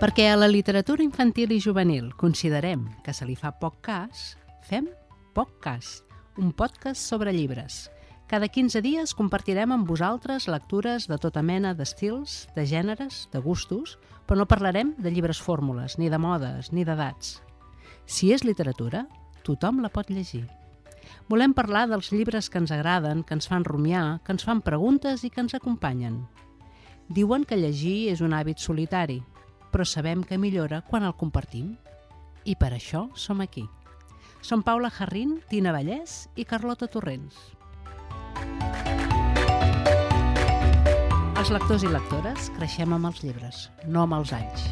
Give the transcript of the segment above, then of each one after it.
Perquè a la literatura infantil i juvenil considerem que se li fa poc cas, fem POCcast, un podcast sobre llibres. Cada 15 dies compartirem amb vosaltres lectures de tota mena d'estils, de gèneres, de gustos, però no parlarem de llibres fórmules, ni de modes, ni d'edats. Si és literatura, tothom la pot llegir. Volem parlar dels llibres que ens agraden, que ens fan rumiar, que ens fan preguntes i que ens acompanyen. Diuen que llegir és un hàbit solitari, però sabem que millora quan el compartim. I per això som aquí. Som Paula Jarrín, Tina Vallès i Carlota Torrents. Els lectors i lectores creixem amb els llibres, no amb els anys.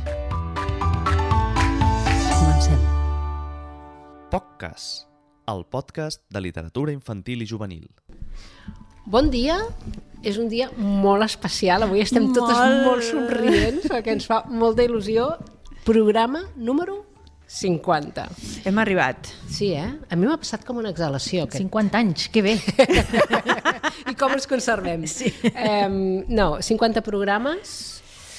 Comencem. POCcast, el podcast de literatura infantil i juvenil. Bon dia, és un dia molt especial, avui estem totes molt somrients, perquè ens fa molta il·lusió. Programa número 50. Hem arribat. Sí, A mi m'ha passat com una exhalació. 50 anys, que bé. I com els conservem? Sí. 50 programes.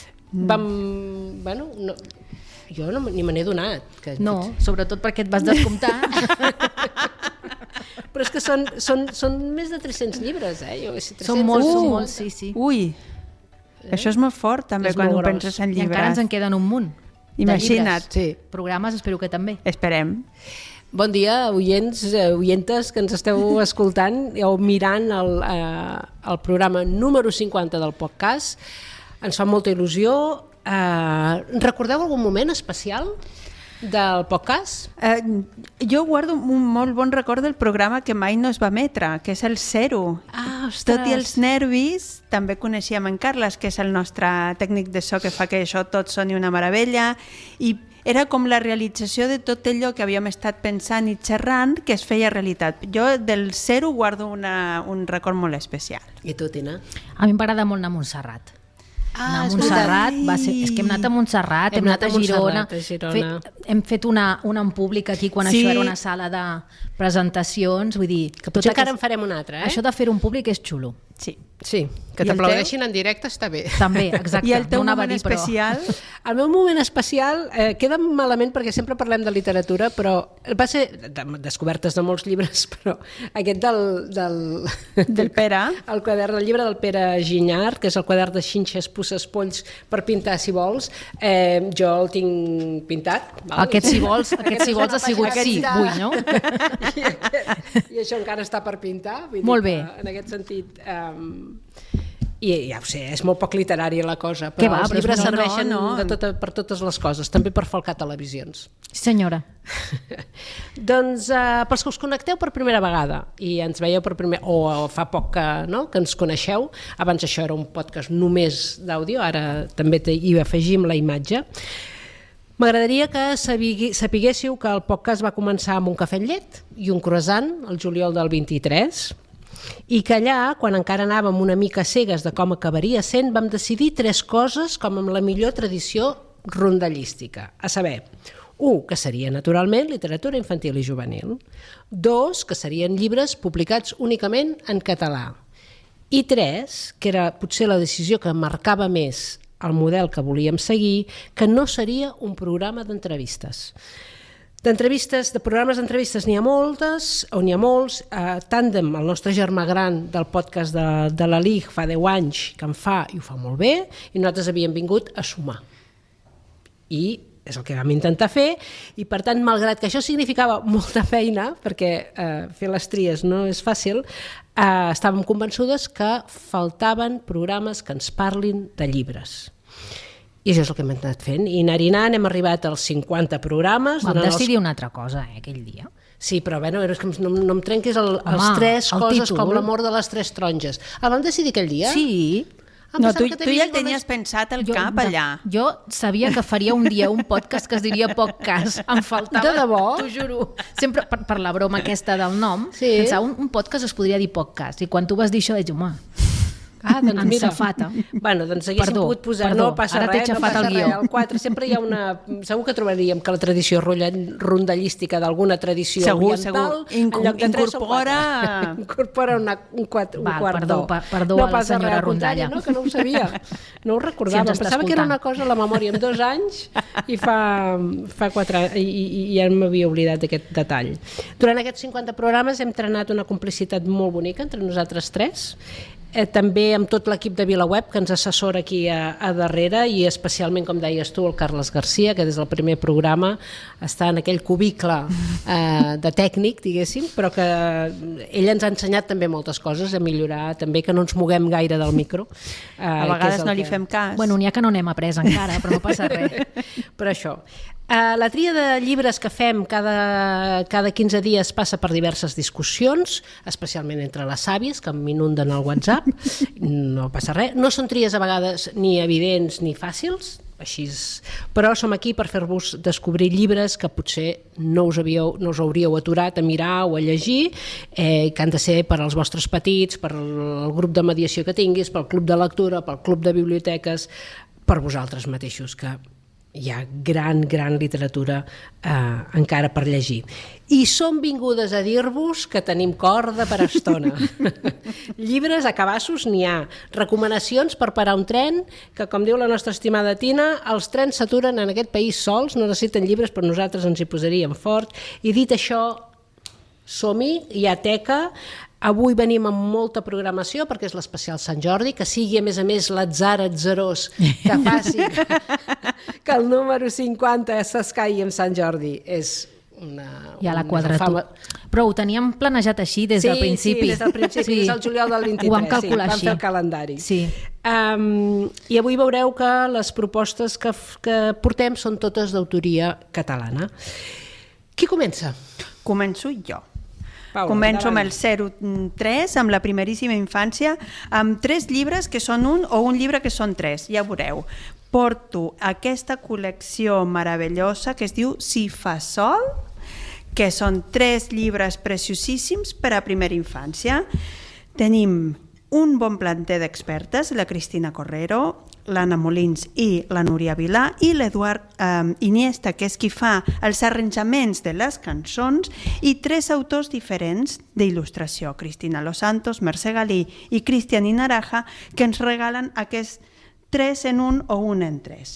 Jo ni me n'he donat. No, sobretot perquè et vas descomptar. Però és que són més de 300 llibres, Són molts, sí. Ui, això és molt fort també quan ho penses en llibres. I encara ens en queden un munt. Imagina't. Sí. Programes espero que també. Esperem. Bon dia, oientes que ens esteu escoltant o mirant el programa número 50 del podcast. Ens fa molta il·lusió. Recordeu algun moment especial del podcast? Jo guardo un molt bon record del programa que mai no es va emetre, que és el 0. Ostres! Tot i els nervis, també coneixíem en Carles, que és el nostre tècnic de so que fa que això tot soni una meravella, i era com la realització de tot allò que havíem estat pensant i xerrant que es feia realitat. Jo del 0 guardo un record molt especial. I tu, Tina? A mi m'agrada molt anar a Montserrat. Anar a Montserrat és que hem anat a Montserrat, hem anat a Girona. Hem fet una en públic aquí quan això era una sala de presentacions, vull dir... Que potser encara en farem una altra, Això de fer un públic és xulo. Sí, que t'aplaudeixin en directe està bé. També, exacte. I el teu moment especial? El meu moment especial queda malament perquè sempre parlem de literatura, però va ser descobertes de molts llibres, però aquest del Pere, el llibre del Pere Ginyard, que és el quadern de xinxes, pusses, polls per pintar si vols, jo el tinc pintat. Aquest si vols ha sigut sí, vull, no? I això encara està per pintar. Molt bé. En aquest sentit... I ja ho sé, és molt poc literària la cosa, però els llibres serveixen per totes les coses, també per falcar televisions. Sí, senyora. Doncs pels que us connecteu per primera vegada i ens veieu per o fa poc que ens coneixeu, abans això era un podcast només d'àudio, ara també hi afegim la imatge. M'agradaria que sapiguéssiu que el podcast va començar amb un cafè amb llet i un croissant el juliol del 23, i que allà, quan encara anàvem una mica cegues de com acabaria sent, vam decidir 3 coses com amb la millor tradició rondallística, a saber, 1, que seria naturalment literatura infantil i juvenil, 2, que serien llibres publicats únicament en català, i 3, que era potser la decisió que marcava més el model que volíem seguir, que no seria un programa d'entrevistes. De programes d'entrevistes n'hi ha moltes, o n'hi ha molts. Tàndem, el nostre germà gran del podcast de la LIG, fa 10 anys que en fa i ho fa molt bé, i nosaltres havíem vingut a sumar. I és el que vam intentar fer, i per tant, malgrat que això significava molta feina, perquè fer les tries no és fàcil, estàvem convençudes que faltaven programes que ens parlin de llibres. I això és el que hem anat fent. I anar-hi-anant hem arribat als 50 programes. Vam decidir una altra cosa, aquell dia. Sí, però és que no em trenquis els 3 coses títol. Com l'amor de les 3 taronges. El vam decidir aquell dia? Sí. No, tu ja el tenies pensat al cap allà. Jo sabia que faria un dia un podcast que es diria POCcast. Em faltava, de debò? T'ho juro. Sempre per la broma aquesta del nom, pensava un podcast es podria dir POCcast. I quan tu vas dir això, vaig dir, home, Doncs en mira. safata. Bueno, doncs haguéssim pogut posar... No passa ara t'he res, no xafat passa el guió. res. El 4 sempre hi ha una... Segur que trobaríem que la tradició rondallística d'alguna tradició oriental... En lloc de 3 o 4. Incorpora un quart Perdó no a la passa senyora res, al contrari, Rondalla. No, que no ho sabia. No ho recordava. Si ens està Pensava que era escoltant. una cosa a la memòria en 2 anys i fa 4 anys i ja m'havia oblidat d'aquest detall. Durant aquests 50 programes hem trenat una complicitat molt bonica entre nosaltres 3. També amb tot l'equip de VilaWeb que ens assessora aquí a darrere i especialment, com deies tu, el Carles Garcia, que des del primer programa està en aquell cubicle de tècnic, diguéssim, però que ell ens ha ensenyat també moltes coses, a millorar també, que no ens moguem gaire del micro. A vegades no li fem cas. Bueno, n'hi ha que no n'hem après encara, però no passa res. Per això. La tria de llibres que fem cada 15 dies passa per diverses discussions, especialment entre les àvies, que m'inunden al WhatsApp. No passa res. No són tries a vegades ni evidents ni fàcils, així però som aquí per fer-vos descobrir llibres que potser no us hauríeu aturat a mirar o a llegir, que han de ser per als vostres petits, per al grup de mediació que tinguis, pel club de lectura, pel club de biblioteques, per vosaltres mateixos, que hi ha gran literatura encara per llegir. I som vingudes a dir-vos que tenim corda per estona. Llibres a cabassos n'hi ha. Recomanacions per parar un tren, que com diu la nostra estimada Tina, els trens s'aturen en aquest país sols, no necessiten llibres, però nosaltres ens hi posaríem fort. I dit això, som-hi, hi ha teca. Avui venim amb molta programació perquè és l'especial Sant Jordi, que sigui a més l'atzar atzarós que faci que el número 50 s'escaigui amb Sant Jordi. És I a la quadratura. Però ho teníem planejat així des del principi. Sí, des del principi, des del juliol del 23. Ho vam calcular vam així. fer el calendari. Sí. I avui veureu que les propostes que portem són totes d'autoria catalana. Qui comença? Començo jo. Paula, Començo amb endavant. el 03, amb la primeríssima infància, amb 3 llibres que són un o un llibre que són 3, ja veureu. Porto aquesta col·lecció meravellosa que es diu Si fa sol, que són 3 llibres preciosíssims per a primera infància. Tenim un bon planter d'expertes, la Cristina Correro, l'Anna Molins i la Núria Vilà, i l'Eduard Iniesta, que és qui fa els arranjaments de les cançons, i 3 autors diferents d'il·lustració, Cristina Los Santos, Mercè Galí i Cristian Inaraja, que ens regalen aquests 3 en 1 o 1 en 3.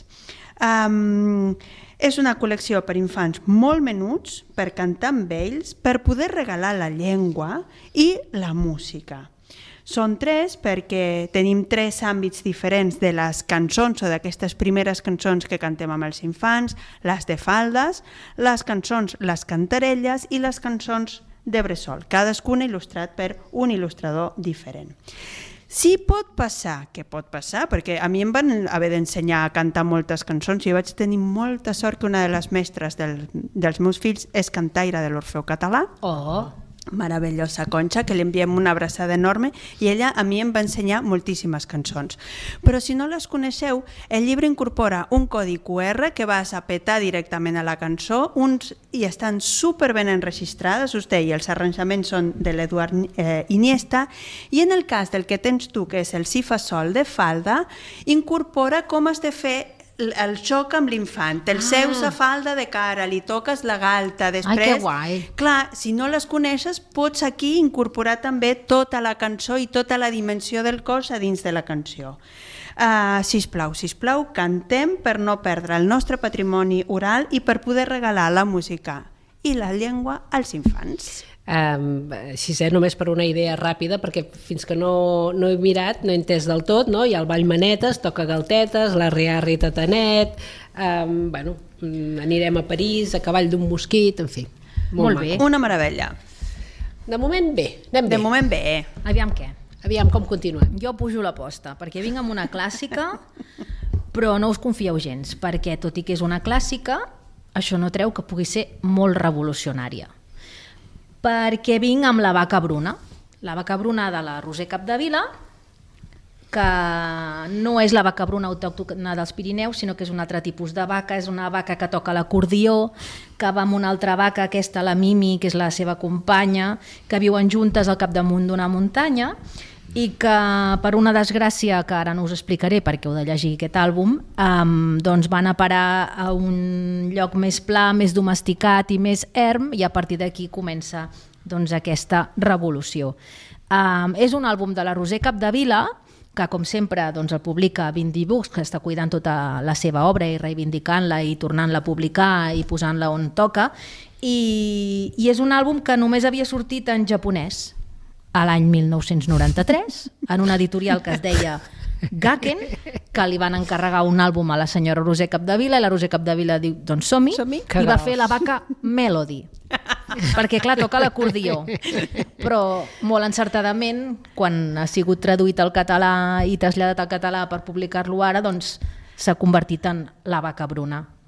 És una col·lecció per infants molt menuts, per cantar amb ells, per poder regalar la llengua i la música. Són 3 perquè tenim 3 àmbits diferents de les cançons o d'aquestes primeres cançons que cantem amb els infants, les de faldes, les cançons, les cantarelles i les cançons de bressol, cadascuna il·lustrat per un il·lustrador diferent. Sí pot passar, que pot passar, perquè a mi em van haver d'ensenyar a cantar moltes cançons i vaig tenir molta sort que una de les mestres dels meus fills és cantaire de l'Orfeu Català. Oh! Meravellosa Conxa, que li enviem una abraçada enorme, i ella a mi em va ensenyar moltíssimes cançons. Però si no les coneixeu, el llibre incorpora un codi QR que vas a petar directament a la cançó, i estan superben enregistrades, us deia, els arranjaments són de l'Eduard Iniesta, i en el cas del que tens tu, que és el Si fa sol de falda, incorpora com has de fer el xoc amb l'infant, el seus a falda de cara, li toques la galta, després... Ai, que guai! Clar, si no les coneixes, pots aquí incorporar també tota la cançó i tota la dimensió del cos a dins de la cançó. Sisplau, cantem per no perdre el nostre patrimoni oral i per poder regalar la música i la llengua als infants. Així, només per una idea ràpida, perquè fins que no he mirat, no he entès del tot, no? Hi ha el ball manetes, toca galtetes, la riarri tatanet, anirem a París, a cavall d'un mosquit, en fi. Molt bé. Una meravella. De moment bé, anem bé. De moment bé. Aviam què? Aviam com continuem. Jo pujo l'aposta, perquè vinc amb una clàssica, però no us confieu gens, perquè tot i que és una clàssica, això no treu que pugui ser molt revolucionària. Perquè vinc amb La vaca bruna de la Roser Capdevila, que no és la vaca bruna autòctona dels Pirineus, sinó que és un altre tipus de vaca, és una vaca que toca l'acordió, que va amb una altra vaca, aquesta, la Mimi, que és la seva companya, que viuen juntes al capdamunt d'una muntanya, i que per una desgràcia, que ara no us explicaré perquè heu de llegir aquest àlbum, doncs van a parar a un lloc més pla, més domesticat i més erm, i a partir d'aquí comença doncs, aquesta revolució. És un àlbum de la Roser Capdevila, que com sempre doncs, el publica Bindi Books, que està cuidant tota la seva obra i reivindicant-la i tornant-la a publicar i posant-la on toca, i és un àlbum que només havia sortit en japonès a l'any 1993, en una editorial que es deia Gaken, que li van encarregar un àlbum a la senyora Roser Capdevila, i la Roser Capdevila diu, doncs som-hi, i va fer la vaca Melody. Perquè, clar, toca l'acordió. Però, molt encertadament, quan ha sigut traduït al català i traslladat al català per publicar-lo ara, doncs s'ha convertit en la vaca bruna.